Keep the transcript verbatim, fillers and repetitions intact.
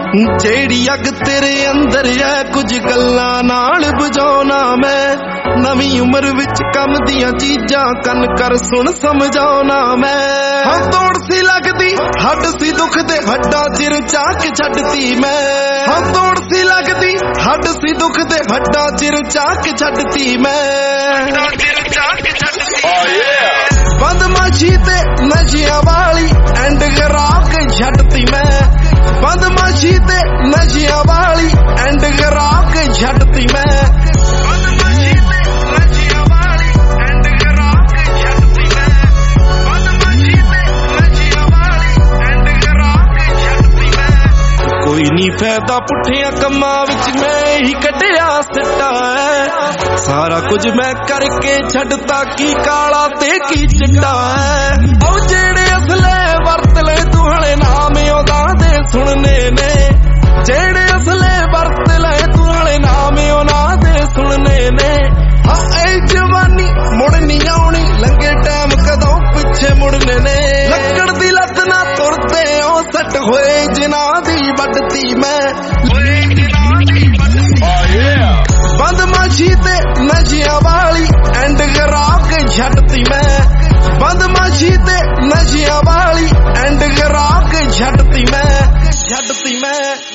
ਜਿਹੜੀ ਅੱਗ ਤੇਰੇ ਅੰਦਰ ਐ ਕੁਝ ਗੱਲਾਂ ਨਾਲ ਬੁਝਾਉਣਾ ਮੈਂ। ਨਵੀਂ ਉਮਰ ਵਿੱਚ ਕੰਮ ਦੀਆਂ ਚੀਜ਼ਾਂ ਕੰਨ ਕਰ ਸੁਣ ਸਮਝਾਉਣਾ ਮੈਂ। ਹਾਂ ਤੋੜ ਸੀ ਲੱਗਦੀ ਹੱਡ ਸੀ ਦੁੱਖ ਦੇ ਹੱਡਾਂ ਚ ਰਚਾ ਕੇ ਛੱਡਤੀ ਮੈਂ। ਹਾਂ ਤੋੜ ਸੀ ਲੱਗਦੀ ਹੱਡ ਸੀ ਦੁੱਖ ਦੇ ਹੱਡਾਂ ਚ ਰਚਾ ਕੇ ਛੱਡਤੀ ਮੈਂ। ਬਦਮਾਸ਼ੀ ਤੇ ਨਸ਼ਿਆਂ ਵਾਲੀ ਐਂਡ ਕਰਾ ਕੇ ਛੱਡਤੀ ਮੈਂ। ਬਦਮਾਸ਼ੀ ਤੇ ਨਸ਼ਿਆਂ ਵਾਲੀ ਐਂਡ ਕਰਾ ਕੇ ਛੱਡਤੀ ਮੈਂ। ਬਦਮਾਸ਼ੀ ਤੇ ਨਸ਼ਿਆਂ ਵਾਲੀ ਐਂਡ ਕਰਾ ਕੇ ਛੱਡਤੀ ਮੈਂ। ਬਦਮਾਸ਼ੀ ਤੇ ਨਸ਼ਿਆਂ ਵਾਲੀ ਐਂਡ ਕਰਾ ਕੇ ਛੱਡਤੀ ਮੈਂ। ਕੋਈ ਨਹੀਂ ਫਾਇਦਾ ਪੁੱਠਿਆਂ ਕੰਮਾਂ ਵਿੱਚ ਮੈਂ ਹੀ ਕੱਢਿਆ ਸਿੱਟਾ ਹੈ। ਸਾਰਾ ਕੁਝ ਮੈਂ ਕਰਕੇ ਛੱਡਤਾ ਕੀ ਕਾਲਾ ਤੇ ਕੀ ਚਿੱਟਾ ਹੈ। ਉਹ ਜਿਹੜੇ ਅਸਲੇ ਵਰਤ ਲੈ ਤੂੰ ਹਲੇ ਨਾਮ ਉਹਦਾ ਦੇ ਸੁਣਨੇ ਨੇ। ਜਿਹੜੇ ਅਸਲੇ ਵਰਤ ਲੈ ਤੂੰ ਹਲੇ ਨਾਮ ਉਹਨਾਂ ਦੇ ਸੁਣਨੇ ਨੇ। ਹਾਂ ਇਹ ਜਵਾਨੀ ਮੁੜ ਨਹੀਂ ਆਉਣੀ ਲੰਘੇ ਟਾਈਮ ਕਦੋਂ ਪਿੱਛੇ ਮੁੜਨੇ ਨੇ। ਲੱਕੜ ਦੀ ਲੱਤ ਨਾ ਤੁਰਦੇ ਉਹ ਸੱਟ ਹੋਏ ਜਿਨ੍ਹਾਂ ਦੀ ਵੱਢਤੀ ਮੈਂ। ਬਦਮਾਸ਼ੀ ਤੇ ਨਸ਼ਿਆਂ ਵਾਲੀ ਐਂਡ ਕਰਾ ਕੇ ਛੱਡਤੀ ਮੈਂ। ਬਦਮਾਸ਼ੀ ਤੇ ਨਸ਼ਿਆਂ ਵਾਲੀ ਐਂਡ ਕਰਾ ਕੇ ਛੱਡਤੀ ਮੈਂ। ਛੱਡਤੀ ਮੈਂ।